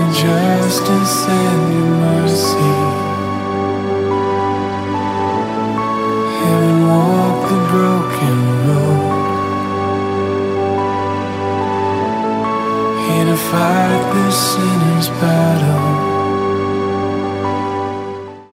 justice and your mercy. Heaven walked the broken road, here to fight the sinner's battle.